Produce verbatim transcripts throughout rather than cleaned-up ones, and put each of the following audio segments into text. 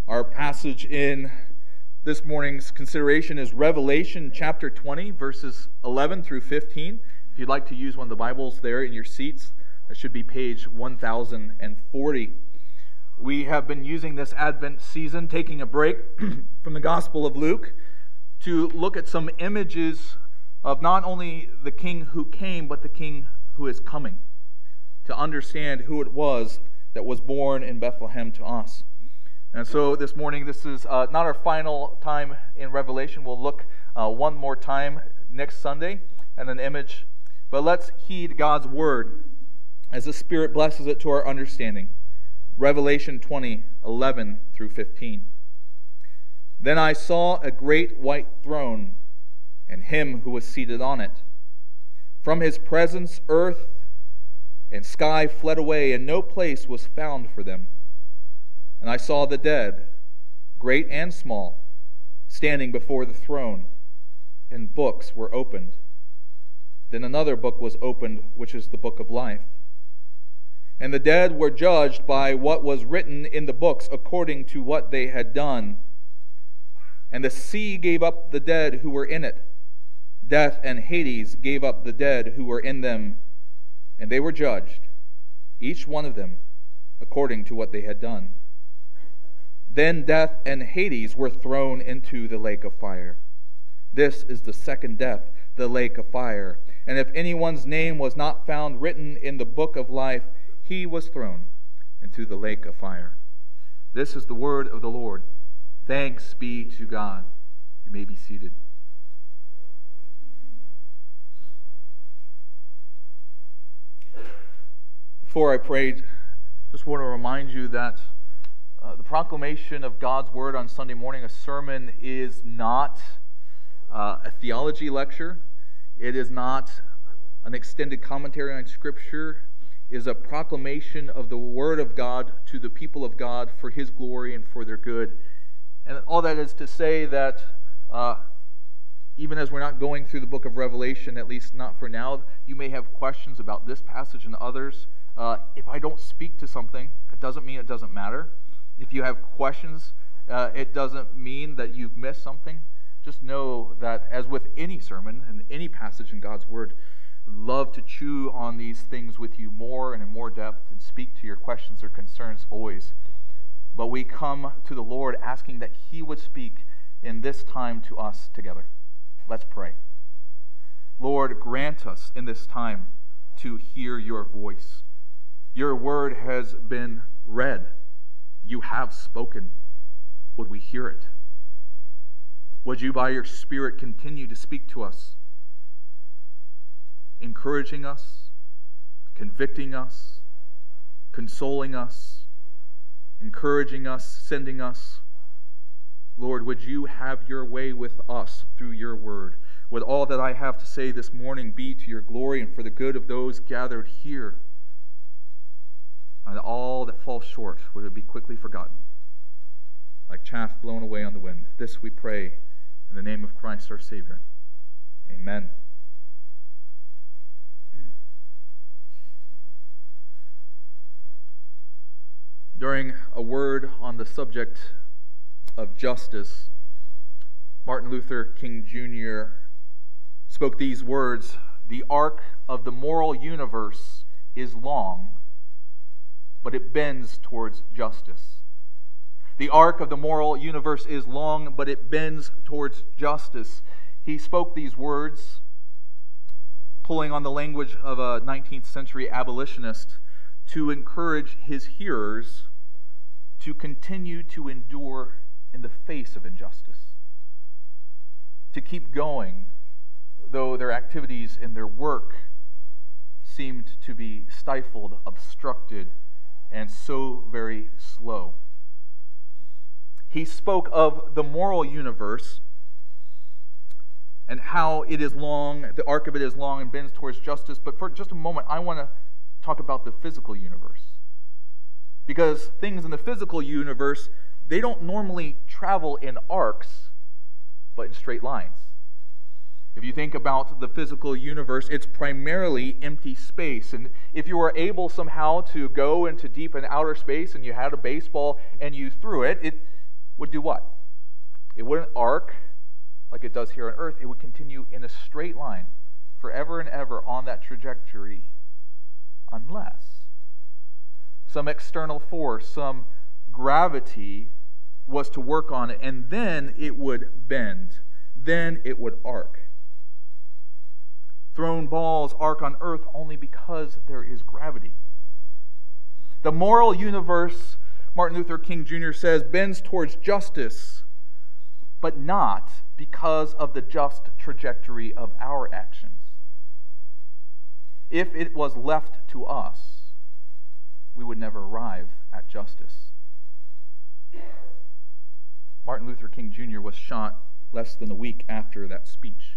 Our passage in this morning's consideration is Revelation chapter twenty, verses eleven through fifteen. If you'd like to use one of the Bibles there in your seats, that should be page one thousand forty. We have been using this Advent season, taking a break from the Gospel of Luke, to look at some images of not only the King who came, but the King who is coming, to understand who it was that was born in Bethlehem to us. And so this morning, this is uh, not our final time in Revelation. We'll look uh, one more time next Sunday at an image. But let's heed God's word as the Spirit blesses it to our understanding. Revelation twenty, eleven through fifteen. Then I saw a great white throne, and him who was seated on it. From his presence earth and sky fled away, and no place was found for them. And I saw the dead, great and small, standing before the throne, and books were opened. Then another book was opened, which is the book of life. And the dead were judged by what was written in the books according to what they had done. And the sea gave up the dead who were in it. Death and Hades gave up the dead who were in them. And they were judged, each one of them, according to what they had done. Then death and Hades were thrown into the lake of fire. This is the second death, the lake of fire. And if anyone's name was not found written in the book of life, he was thrown into the lake of fire. This is the word of the Lord. Thanks be to God. You may be seated. Before I prayed, just want to remind you that uh, the proclamation of God's word on Sunday morning, a sermon, is not uh, a theology lecture. It is not an extended commentary on Scripture. It is a proclamation of the word of God to the people of God for His glory and for their good. And all that is to say that uh, even as we're not going through the book of Revelation, at least not for now, you may have questions about this passage and others. Uh, if I don't speak to something, it doesn't mean it doesn't matter. If you have questions, uh, it doesn't mean that you've missed something. Just know that as with any sermon and any passage in God's Word, I'd love to chew on these things with you more and in more depth and speak to your questions or concerns always. But we come to the Lord asking that He would speak in this time to us together. Let's pray. Lord, grant us in this time to hear your voice. Your word has been read. You have spoken. Would we hear it? Would you, by your Spirit, continue to speak to us, encouraging us, convicting us, consoling us, encouraging us, sending us? Lord, would you have your way with us through your word? Would all that I have to say this morning be to your glory and for the good of those gathered here? And all that falls short, would it be quickly forgotten, like chaff blown away on the wind. This we pray in the name of Christ our Savior. Amen. During a word on the subject of justice, Martin Luther King Junior spoke these words: "The arc of the moral universe is long, but it bends towards justice." The arc of the moral universe is long, but it bends towards justice. He spoke these words, pulling on the language of a nineteenth century abolitionist, to encourage his hearers to continue to endure in the face of injustice, to keep going, though their activities and their work seemed to be stifled, obstructed, and so very slow. He spoke of the moral universe and how it is long, the arc of it is long and bends towards justice. But for just a moment, I want to talk about the physical universe. Because things in the physical universe, they don't normally travel in arcs, but in straight lines. If you think about the physical universe, it's primarily empty space. And if you were able somehow to go into deep and outer space and you had a baseball and you threw it, it would do what? It wouldn't arc like it does here on earth. It would continue in a straight line forever and ever on that trajectory, unless some external force, some gravity was to work on it, and then it would bend. Then it would arc. Thrown balls arc on earth only because there is gravity. The moral universe, Martin Luther King Junior says, bends towards justice, but not because of the just trajectory of our actions. If it was left to us, we would never arrive at justice. Martin Luther King Junior was shot less than a week after that speech.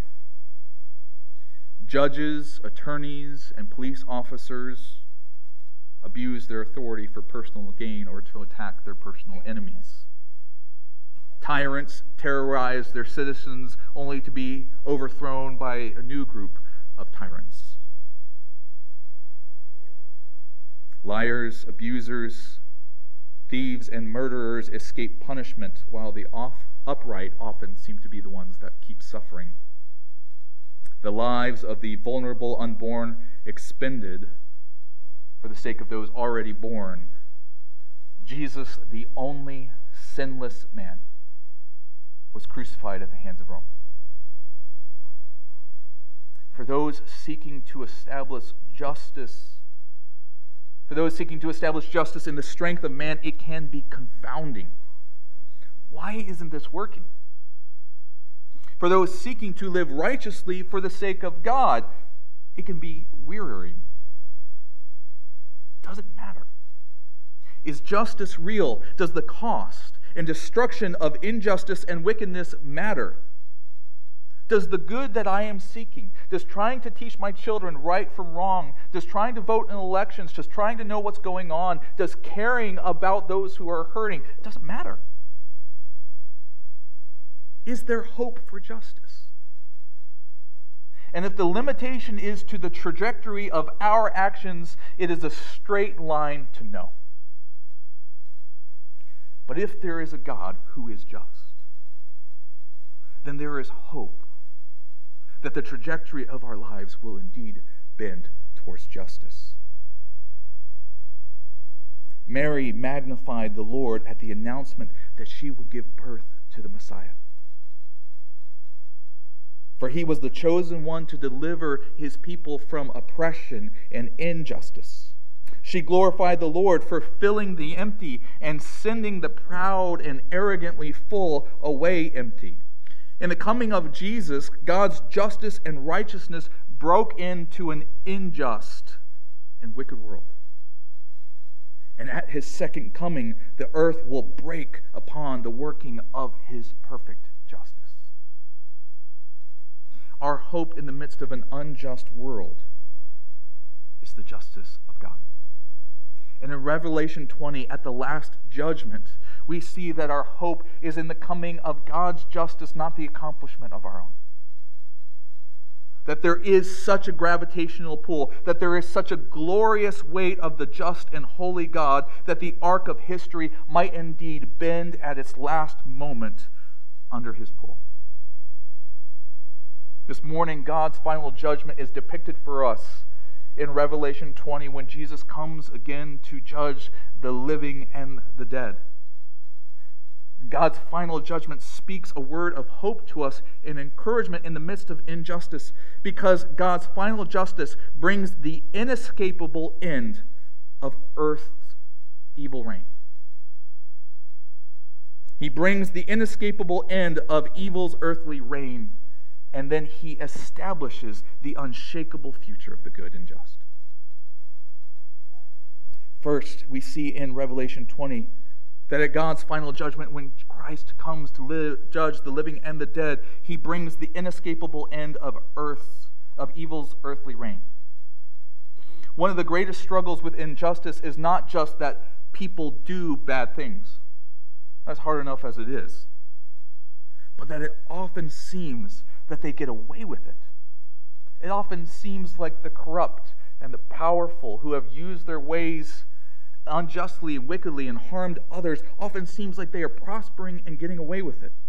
Judges, attorneys, and police officers abuse their authority for personal gain or to attack their personal enemies. Tyrants terrorize their citizens only to be overthrown by a new group of tyrants. Liars, abusers, thieves, and murderers escape punishment, while the off, upright often seem to be the ones that keep suffering. The lives of the vulnerable unborn expended for the sake of those already born. Jesus, the only sinless man, was crucified at the hands of Rome. For those seeking to establish justice, for those seeking to establish justice in the strength of man, it can be confounding. Why isn't this working? For those seeking to live righteously for the sake of God, it can be wearying. Does it matter? Is justice real? Does the cost and destruction of injustice and wickedness matter? Does the good that I am seeking, does trying to teach my children right from wrong, does trying to vote in elections, just trying to know what's going on, does caring about those who are hurting, does it matter? Is there hope for justice? And if the limitation is to the trajectory of our actions, it is a straight line to no. But if there is a God who is just, then there is hope that the trajectory of our lives will indeed bend towards justice. Mary magnified the Lord at the announcement that she would give birth to the Messiah. For he was the chosen one to deliver his people from oppression and injustice. She glorified the Lord for filling the empty and sending the proud and arrogantly full away empty. In the coming of Jesus, God's justice and righteousness broke into an unjust and wicked world. And at his second coming, the earth will break upon the working of his perfect justice. Our hope in the midst of an unjust world is the justice of God. And in Revelation twenty, at the last judgment, we see that our hope is in the coming of God's justice, not the accomplishment of our own. That there is such a gravitational pull, that there is such a glorious weight of the just and holy God, that the arc of history might indeed bend at its last moment under his pull. This morning, God's final judgment is depicted for us in Revelation twenty when Jesus comes again to judge the living and the dead. God's final judgment speaks a word of hope to us and encouragement in the midst of injustice, because God's final justice brings the inescapable end of earth's evil reign. He brings the inescapable end of evil's earthly reign, and then he establishes the unshakable future of the good and just. First, we see in Revelation twenty that at God's final judgment, when Christ comes to live, judge the living and the dead, he brings the inescapable end of earth, of evil's earthly reign. One of the greatest struggles with injustice is not just that people do bad things. That's hard enough as it is. But that it often seems that they get away with it. It often seems like the corrupt and the powerful who have used their ways unjustly and wickedly and harmed others often seems like they are prospering and getting away with it.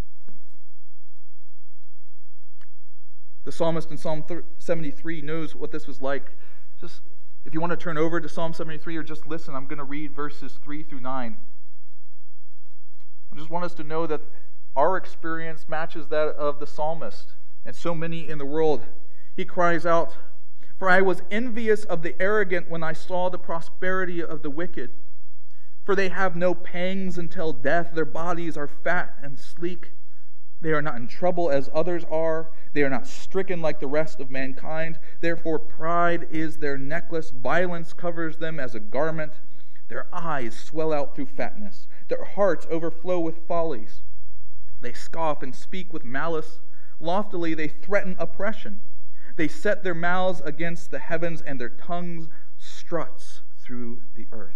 The psalmist in Psalm seventy-three knows what this was like. Just if you want to turn over to Psalm seventy-three or just listen, I'm going to read verses three through nine. I just want us to know that our experience matches that of the psalmist and so many in the world. He cries out, "For I was envious of the arrogant when I saw the prosperity of the wicked. For they have no pangs until death. Their bodies are fat and sleek. They are not in trouble as others are. They are not stricken like the rest of mankind. Therefore pride is their necklace. Violence covers them as a garment. Their eyes swell out through fatness. Their hearts overflow with follies. They scoff and speak with malice. Loftily they threaten oppression. They set their mouths against the heavens, and their tongues struts through the earth."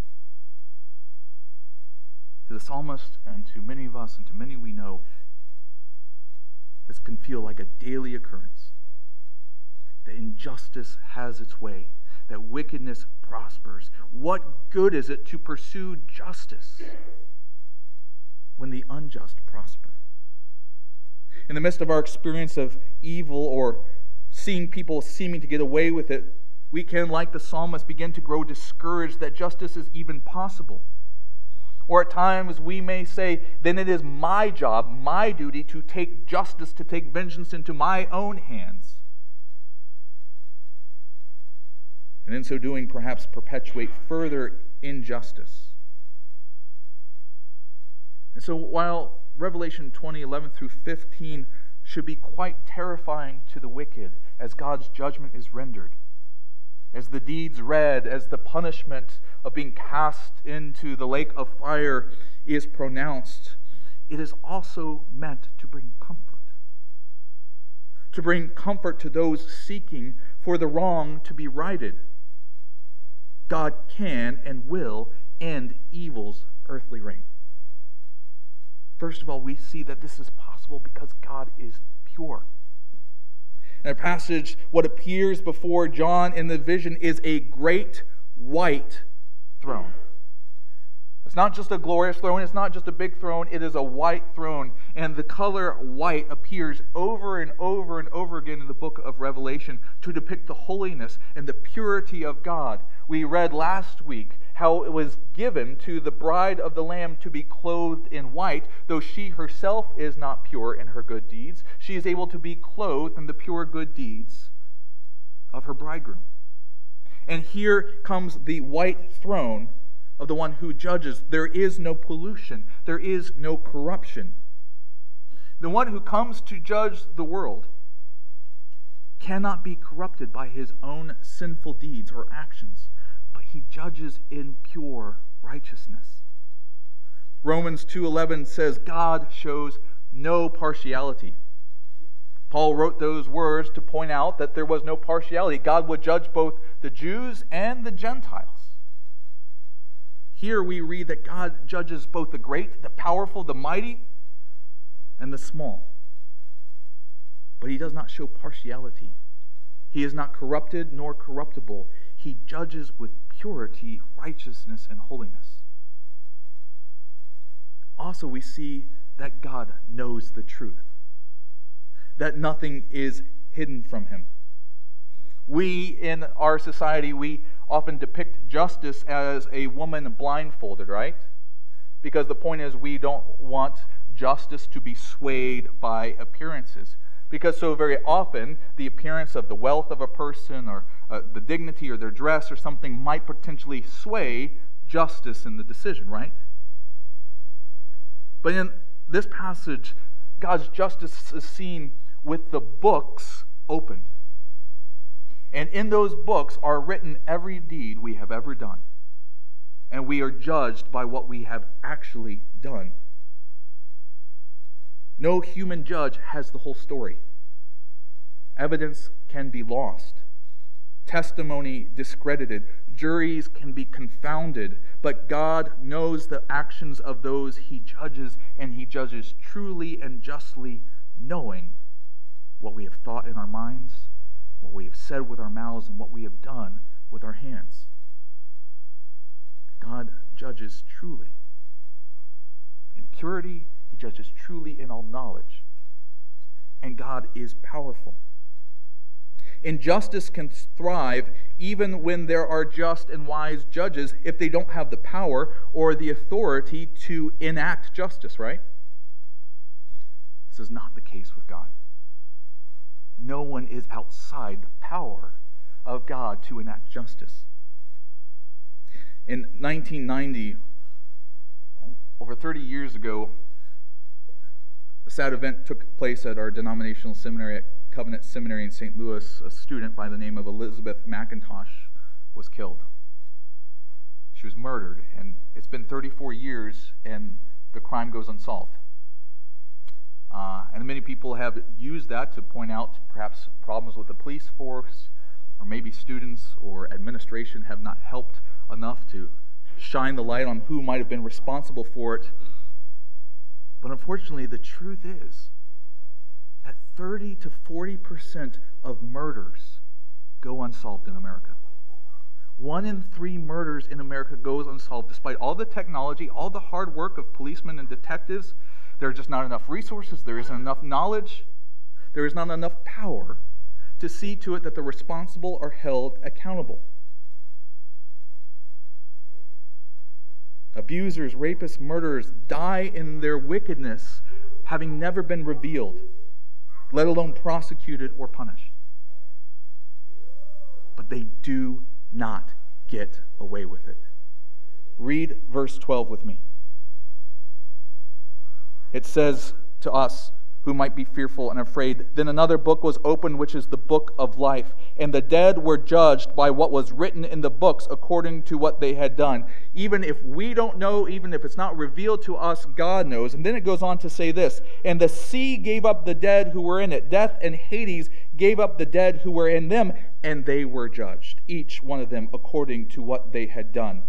To the psalmist and to many of us and to many we know, this can feel like a daily occurrence. That injustice has its way, that wickedness prospers. What good is it to pursue justice when the unjust prosper? In the midst of our experience of evil or seeing people seeming to get away with it, we can, like the psalmist, begin to grow discouraged that justice is even possible. Or at times we may say, then it is my job, my duty to take justice, to take vengeance into my own hands. And in so doing, perhaps perpetuate further injustice. And so while Revelation twenty, eleven through fifteen should be quite terrifying to the wicked as God's judgment is rendered, as the deeds read, as the punishment of being cast into the lake of fire is pronounced, it is also meant to bring comfort. To bring comfort to those seeking for the wrong to be righted. God can and will end evil's earthly reign. First of all, we see that this is possible because God is pure. In our passage, what appears before John in the vision is a great white throne. It's not just a glorious throne, it's not just a big throne, it is a white throne. And the color white appears over and over and over again in the book of Revelation to depict the holiness and the purity of God. We read last week how it was given to the bride of the Lamb to be clothed in white, though she herself is not pure in her good deeds. She is able to be clothed in the pure good deeds of her bridegroom. And here comes the white throne of the one who judges. There is no pollution. There is no corruption. The one who comes to judge the world cannot be corrupted by his own sinful deeds or actions, but he judges in pure righteousness. Romans two eleven says God shows no partiality. Paul wrote those words to point out that there was no partiality. God would judge both the Jews and the Gentiles. Here we read that God judges both the great, the powerful, the mighty, and the small. But he does not show partiality. He is not corrupted nor corruptible. He judges with purity, righteousness, and holiness. Also, we see that God knows the truth, that nothing is hidden from him. We, in our society, we often depict justice as a woman blindfolded, right? Because the point is we don't want justice to be swayed by appearances. Because so very often, the appearance of the wealth of a person or uh, the dignity or their dress or something might potentially sway justice in the decision, right? But in this passage, God's justice is seen with the books opened. And in those books are written every deed we have ever done. And we are judged by what we have actually done. No human judge has the whole story. Evidence can be lost. Testimony discredited. Juries can be confounded. But God knows the actions of those he judges, and he judges truly and justly, knowing what we have thought in our minds, what we have said with our mouths, and what we have done with our hands. God judges truly. In purity, he judges truly in all knowledge. And God is powerful. Injustice can thrive even when there are just and wise judges if they don't have the power or the authority to enact justice, right? This is not the case with God. No one is outside the power of God to enact justice. In nineteen ninety, over thirty years ago, a sad event took place at our denominational seminary at Covenant Seminary in Saint Louis. A student by the name of Elizabeth McIntosh was killed. She was murdered, and it's been thirty-four years, and the crime goes unsolved. Uh, and many people have used that to point out perhaps problems with the police force, or maybe students or administration have not helped enough to shine the light on who might have been responsible for it. But unfortunately, the truth is that thirty to forty percent of murders go unsolved in America. One in three murders in America goes unsolved despite all the technology, all the hard work of policemen and detectives. There are just not enough resources, there isn't enough knowledge, there is not enough power to see to it that the responsible are held accountable. Abusers, rapists, murderers die in their wickedness having never been revealed, let alone prosecuted or punished. But they do not get away with it. Read verse twelve with me. It says to us who might be fearful and afraid, "Then another book was opened, which is the book of life. And the dead were judged by what was written in the books according to what they had done." Even if we don't know, even if it's not revealed to us, God knows. And then it goes on to say this, "And the sea gave up the dead who were in it. Death and Hades gave up the dead who were in them, and they were judged, each one of them according to what they had done."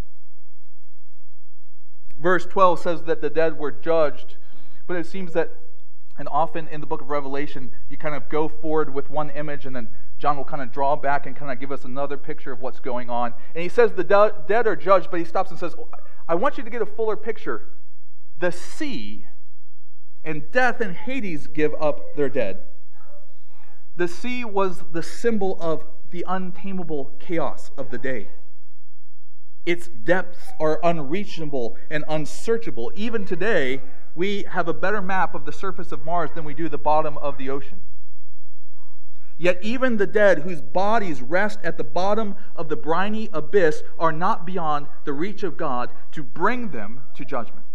Verse twelve says that the dead were judged, but it seems that, and often in the book of Revelation, you kind of go forward with one image, and then John will kind of draw back and kind of give us another picture of what's going on. And he says the de- dead are judged, but he stops and says, I want you to get a fuller picture. The sea and death and Hades give up their dead. The sea was the symbol of the untamable chaos of the day. Its depths are unreachable and unsearchable. Even today, we have a better map of the surface of Mars than we do the bottom of the ocean. Yet even the dead whose bodies rest at the bottom of the briny abyss are not beyond the reach of God to bring them to judgment.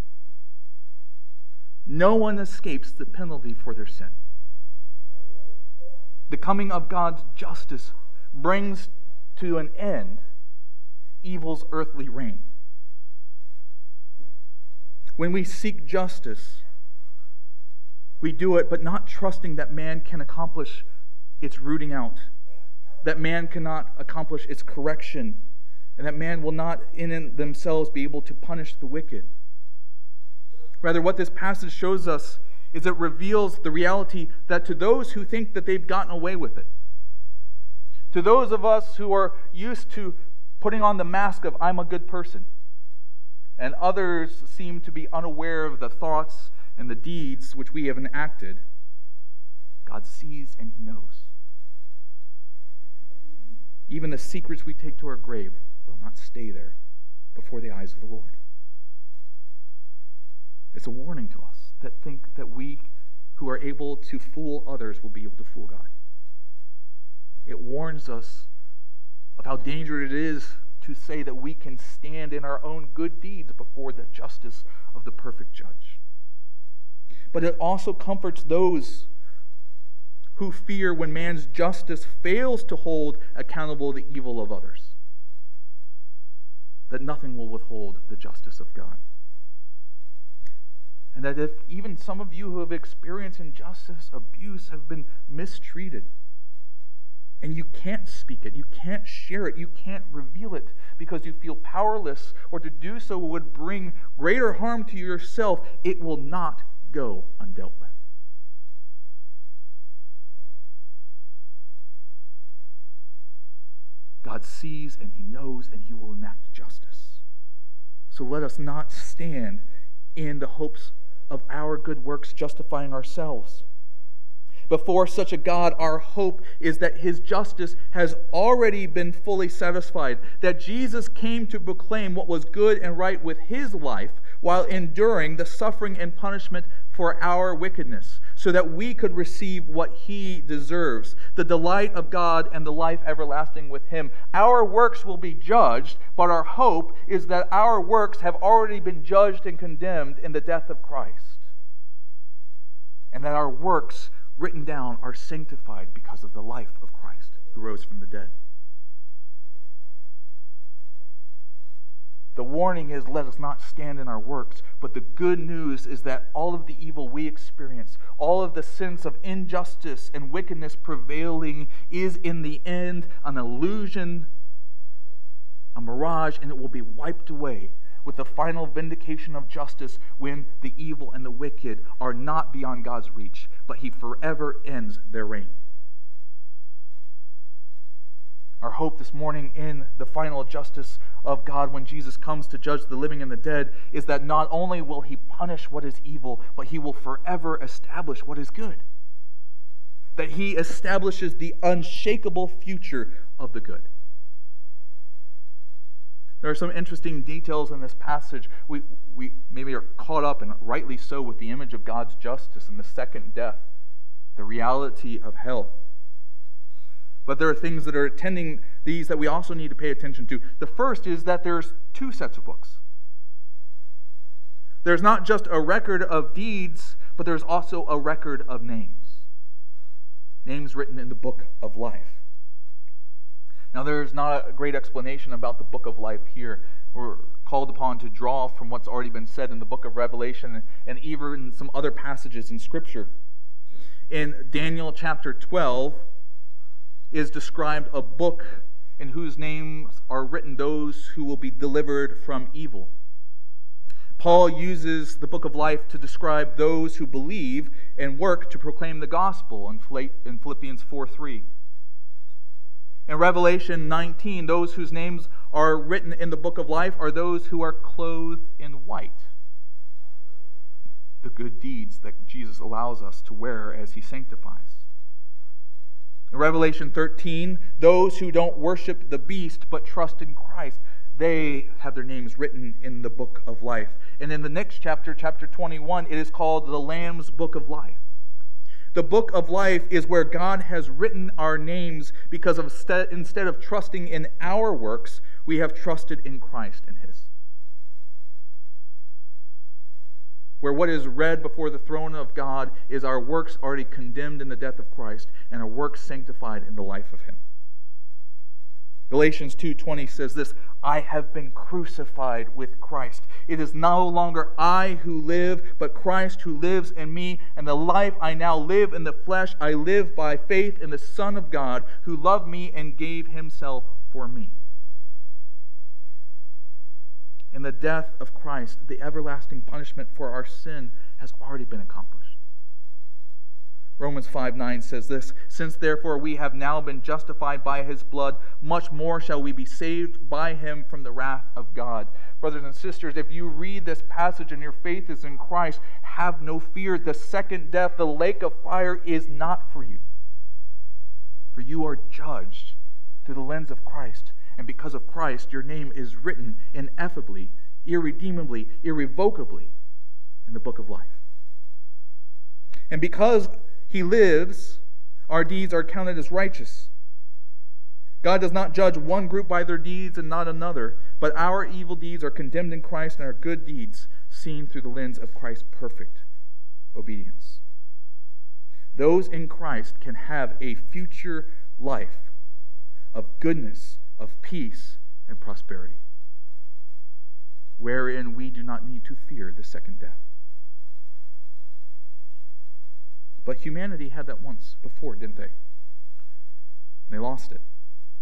No one escapes the penalty for their sin. The coming of God's justice brings to an end evil's earthly reign. When we seek justice, we do it, but not trusting that man can accomplish its rooting out, that man cannot accomplish its correction, and that man will not in themselves be able to punish the wicked. Rather, what this passage shows us is it reveals the reality that to those who think that they've gotten away with it, to those of us who are used to putting on the mask of I'm a good person, and others seem to be unaware of the thoughts and the deeds which we have enacted, God sees and He knows. Even the secrets we take to our grave will not stay there before the eyes of the Lord. It's a warning to us that think that we who are able to fool others will be able to fool God. It warns us of how dangerous it is to say that we can stand in our own good deeds before the justice of the perfect judge. But it also comforts those who fear when man's justice fails to hold accountable the evil of others, that nothing will withhold the justice of God. And that if even some of you who have experienced injustice, abuse, have been mistreated, and you can't speak it, you can't share it, you can't reveal it because you feel powerless, or to do so would bring greater harm to yourself, it will not go undealt with. God sees and He knows and He will enact justice. So let us not stand in the hopes of our good works justifying ourselves. Before such a God, our hope is that His justice has already been fully satisfied, that Jesus came to proclaim what was good and right with His life while enduring the suffering and punishment for our wickedness, so that we could receive what He deserves, the delight of God and the life everlasting with Him. Our works will be judged, but our hope is that our works have already been judged and condemned in the death of Christ, and that our works written down are sanctified because of the life of Christ who rose from the dead. The warning is, let us not stand in our works, but the good news is that all of the evil we experience, all of the sense of injustice and wickedness prevailing is in the end an illusion, a mirage, and it will be wiped away with the final vindication of justice when the evil and the wicked are not beyond God's reach, but He forever ends their reign. Our hope this morning in the final justice of God when Jesus comes to judge the living and the dead is that not only will He punish what is evil, but He will forever establish what is good. That He establishes the unshakable future of the good. There are some interesting details in this passage. We, we maybe are caught up, and rightly so, with the image of God's justice and the second death, the reality of hell. But there are things that are attending these that we also need to pay attention to. The first is that there's two sets of books. There's not just a record of deeds, but there's also a record of names. Names written in the book of life. Now, there's not a great explanation about the book of life here. We're called upon to draw from what's already been said in the book of Revelation and even some other passages in Scripture. In Daniel chapter twelve is described a book in whose names are written those who will be delivered from evil. Paul uses the book of life to describe those who believe and work to proclaim the gospel in Philippians four three. In Revelation nineteen, those whose names are written in the book of life are those who are clothed in white. The good deeds that Jesus allows us to wear as He sanctifies. In Revelation thirteen, those who don't worship the beast but trust in Christ, they have their names written in the book of life. And in the next chapter, chapter twenty-one, it is called the Lamb's Book of Life. The book of life is where God has written our names because of st- instead of trusting in our works, we have trusted in Christ and His. Where what is read before the throne of God is our works already condemned in the death of Christ and our works sanctified in the life of Him. Galatians two twenty says this, I have been crucified with Christ. It is no longer I who live, but Christ who lives in me. And the life I now live in the flesh, I live by faith in the Son of God, who loved me and gave Himself for me. In the death of Christ, the everlasting punishment for our sin has already been accomplished. Romans five nine says this, since therefore we have now been justified by His blood, much more shall we be saved by Him from the wrath of God. Brothers and sisters, if you read this passage and your faith is in Christ, have no fear. The second death, the lake of fire, is not for you. For you are judged through the lens of Christ. And because of Christ, your name is written ineffably, irredeemably, irrevocably in the book of life. And because He lives, our deeds are counted as righteous. God does not judge one group by their deeds and not another, but our evil deeds are condemned in Christ and our good deeds seen through the lens of Christ's perfect obedience. Those in Christ can have a future life of goodness, of peace, and prosperity, wherein we do not need to fear the second death. But humanity had that once before, didn't they? They lost it.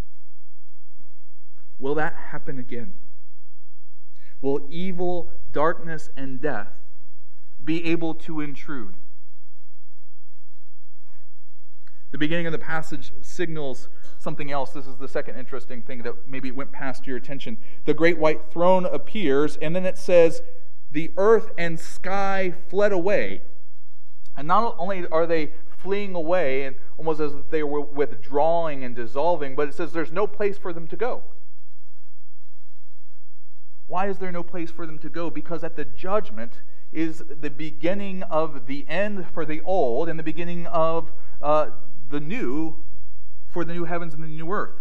Will that happen again? Will evil, darkness, and death be able to intrude? The beginning of the passage signals something else. This is the second interesting thing that maybe went past your attention. The great white throne appears, and then it says, the earth and sky fled away. And not only are they fleeing away, and almost as if they were withdrawing and dissolving, but it says there's no place for them to go. Why is there no place for them to go? Because at the judgment is the beginning of the end for the old and the beginning of uh, the new for the new heavens and the new earth.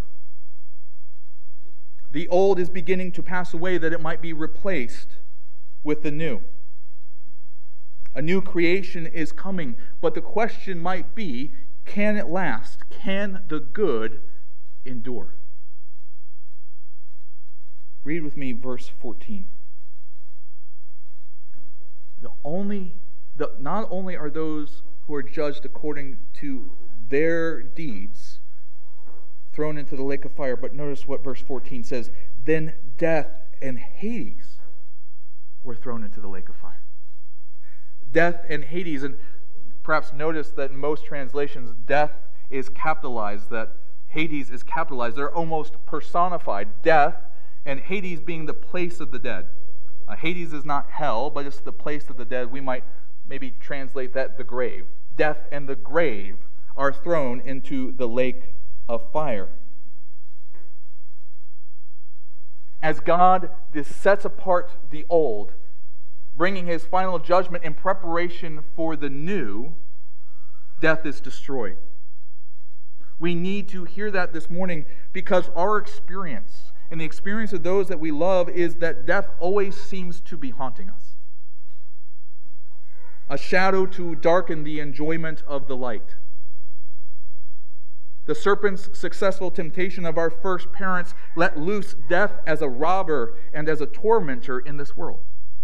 The old is beginning to pass away that it might be replaced with the new. A new creation is coming, but the question might be, can it last? Can the good endure? Read with me verse fourteen. The only, the, not only are those who are judged according to their deeds thrown into the lake of fire, but notice what verse fourteen says, then death and Hades were thrown into the lake of fire. Death and Hades, and perhaps notice that in most translations, death is capitalized, that Hades is capitalized. They're almost personified. Death and Hades being the place of the dead. Uh, Hades is not hell, but it's the place of the dead. We might maybe translate that the grave. Death and the grave are thrown into the lake of fire. As God sets apart the old, bringing his final judgment in preparation for the new, death is destroyed. We need to hear that this morning because our experience and the experience of those that we love is that death always seems to be haunting us. A shadow to darken the enjoyment of the light. The serpent's successful temptation of our first parents let loose death as a robber and as a tormentor in this world.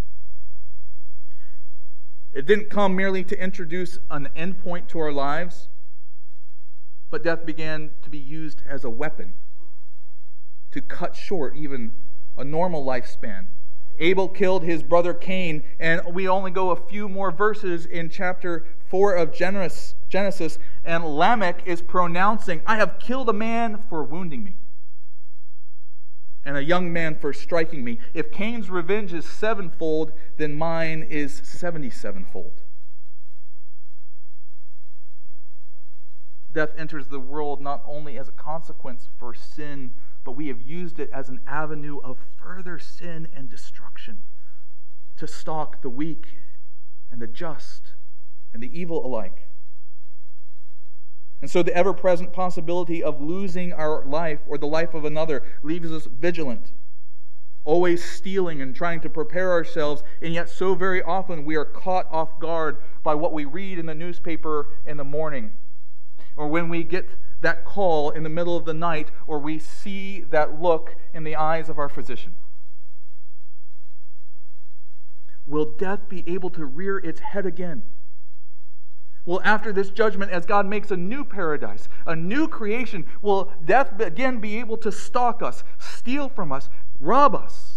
It didn't come merely to introduce an endpoint to our lives, but death began to be used as a weapon to cut short even a normal lifespan. Abel killed his brother Cain, and we only go a few more verses in chapter four of Genesis, and Lamech is pronouncing, I have killed a man for wounding me, and a young man for striking me. If Cain's revenge is sevenfold, then mine is seventy-sevenfold. Death enters the world not only as a consequence for sin, but we have used it as an avenue of further sin and destruction to stalk the weak and the just and the evil alike. And so the ever-present possibility of losing our life or the life of another leaves us vigilant, always stealing and trying to prepare ourselves, and yet so very often we are caught off guard by what we read in the newspaper in the morning, or when we get that call in the middle of the night, or we see that look in the eyes of our physician. Will death be able to rear its head again? Will, after this judgment, as God makes a new paradise, a new creation, will death again be able to stalk us, steal from us, rob us?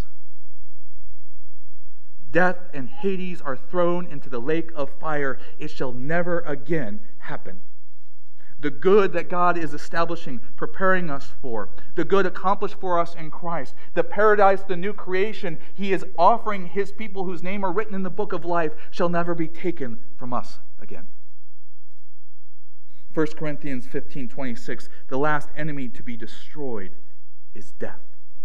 Death and Hades are thrown into the lake of fire. It shall never again happen. The good that God is establishing, preparing us for, the good accomplished for us in Christ, the paradise, the new creation He is offering His people whose name are written in the book of life shall never be taken from us again. First Corinthians fifteen twenty-six, the last enemy to be destroyed is death.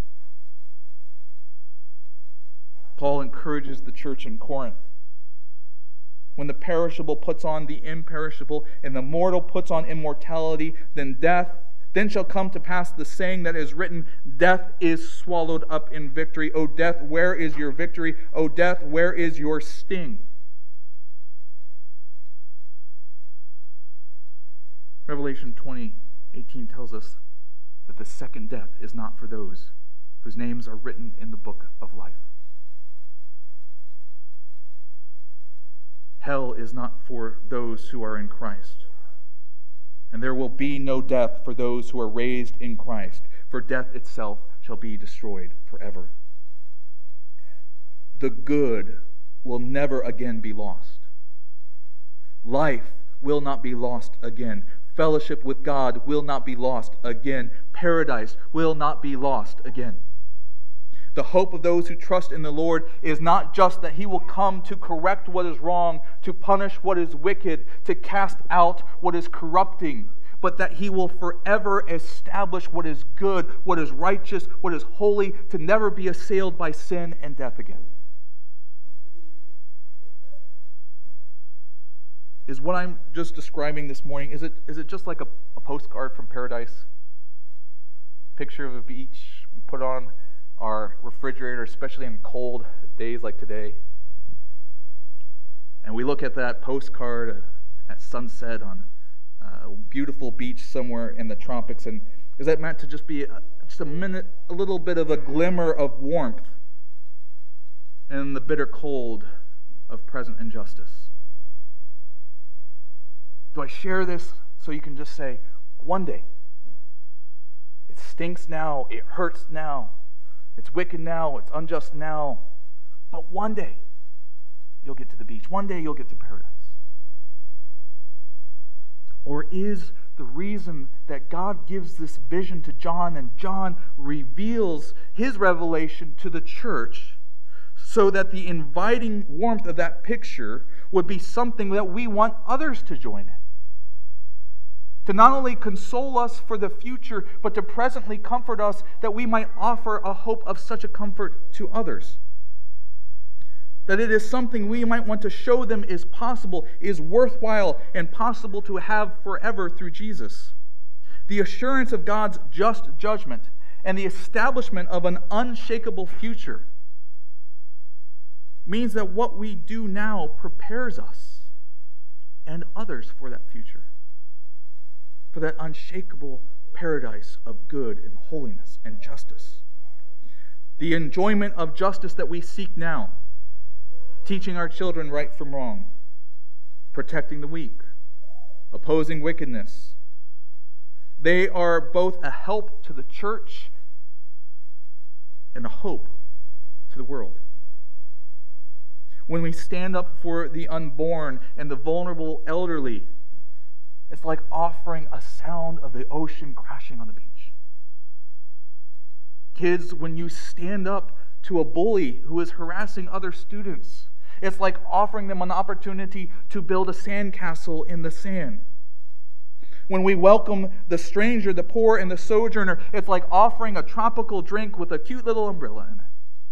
Paul encourages the church in Corinth. When the perishable puts on the imperishable, and the mortal puts on immortality, then death, then shall come to pass the saying that is written, death is swallowed up in victory. O death, where is your victory? O death, where is your sting? Revelation twenty eighteen tells us that the second death is not for those whose names are written in the book of life. Hell is not for those who are in Christ. And there will be no death for those who are raised in Christ, for death itself shall be destroyed forever. The good will never again be lost. Life will not be lost again. Fellowship with God will not be lost again. Paradise will not be lost again. The hope of those who trust in the Lord is not just that He will come to correct what is wrong, to punish what is wicked, to cast out what is corrupting, but that He will forever establish what is good, what is righteous, what is holy, to never be assailed by sin and death again. Is what I'm just describing this morning, is it is it just like a, a postcard from paradise? Picture of a beach we put on our refrigerator, especially in cold days like today. And we look at that postcard at sunset on a beautiful beach somewhere in the tropics, and is that meant to just be a, just a minute, a little bit of a glimmer of warmth in the bitter cold of present injustice? Do I share this so you can just say, one day, it stinks now, it hurts now, it's wicked now, it's unjust now, but one day you'll get to the beach. One day you'll get to paradise. Or is the reason that God gives this vision to John and John reveals his revelation to the church so that the inviting warmth of that picture would be something that we want others to join in? To not only console us for the future, but to presently comfort us that we might offer a hope of such a comfort to others. That it is something we might want to show them is possible, is worthwhile, and possible to have forever through Jesus. The assurance of God's just judgment and the establishment of an unshakable future means that what we do now prepares us and others for that future, for that unshakable paradise of good and holiness and justice. The enjoyment of justice that we seek now, teaching our children right from wrong, protecting the weak, opposing wickedness, they are both a help to the church and a hope to the world. When we stand up for the unborn and the vulnerable elderly, it's like offering a sound of the ocean crashing on the beach. Kids, when you stand up to a bully who is harassing other students, it's like offering them an opportunity to build a sandcastle in the sand. When we welcome the stranger, the poor, and the sojourner, it's like offering a tropical drink with a cute little umbrella in it.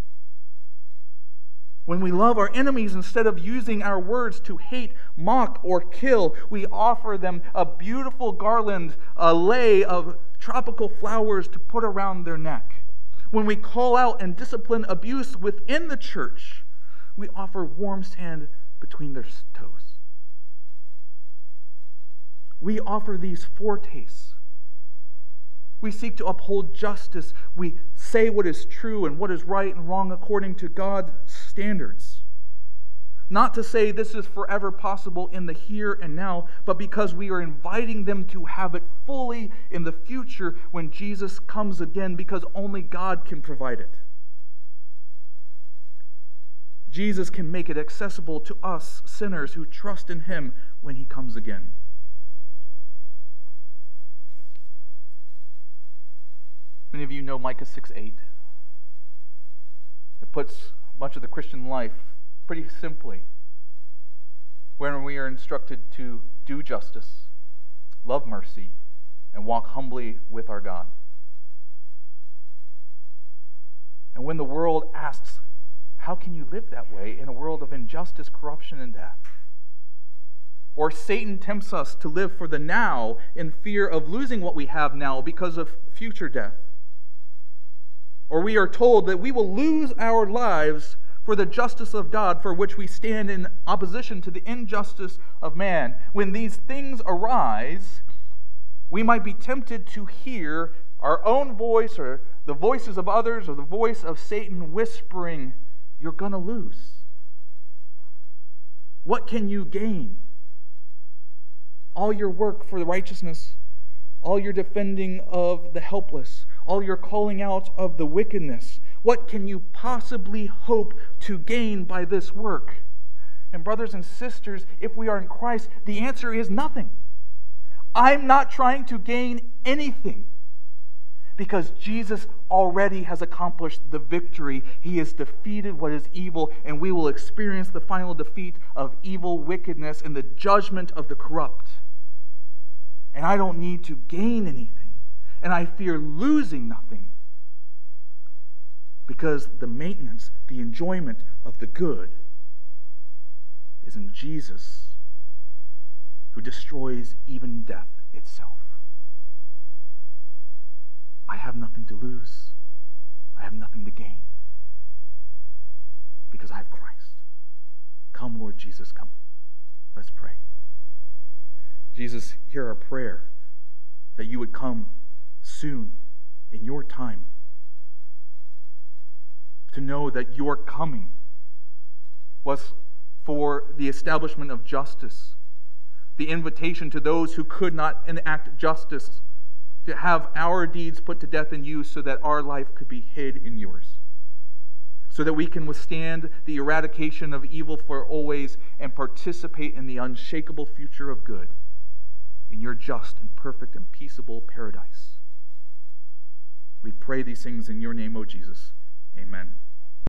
When we love our enemies, instead of using our words to hate, mock, or kill, we offer them a beautiful garland, a lei of tropical flowers to put around their neck. When we call out and discipline abuse within the church, we offer warm sand between their toes. We offer these foretastes. We seek to uphold justice. We say what is true and what is right and wrong according to God's standards. Not to say this is forever possible in the here and now, but because we are inviting them to have it fully in the future when Jesus comes again, because only God can provide it. Jesus can make it accessible to us sinners who trust in Him when He comes again. Many of you know Micah six eight. It puts much of the Christian life pretty simply, wherein we are instructed to do justice, love mercy, and walk humbly with our God. And when the world asks, how can you live that way in a world of injustice, corruption, and death? Or Satan tempts us to live for the now in fear of losing what we have now because of future death. Or we are told that we will lose our lives for the justice of God, for which we stand in opposition to the injustice of man. When these things arise, we might be tempted to hear our own voice or the voices of others or the voice of Satan whispering, "You're going to lose. What can you gain? All your work for the righteousness, all your defending of the helpless, all your calling out of the wickedness. What can you possibly hope to gain by this work?" And brothers and sisters, if we are in Christ, the answer is nothing. I'm not trying to gain anything, because Jesus already has accomplished the victory. He has defeated what is evil, and we will experience the final defeat of evil, wickedness, and the judgment of the corrupt. And I don't need to gain anything, and I fear losing nothing, because the maintenance, the enjoyment of the good is in Jesus, who destroys even death itself. I have nothing to lose. I have nothing to gain, because I have Christ. Come, Lord Jesus, come. Let's pray. Jesus, hear our prayer that you would come soon in your time, to know that your coming was for the establishment of justice, the invitation to those who could not enact justice, to have our deeds put to death in you so that our life could be hid in yours, so that we can withstand the eradication of evil for always and participate in the unshakable future of good in your just and perfect and peaceable paradise. We pray these things in your name, O Jesus. Amen.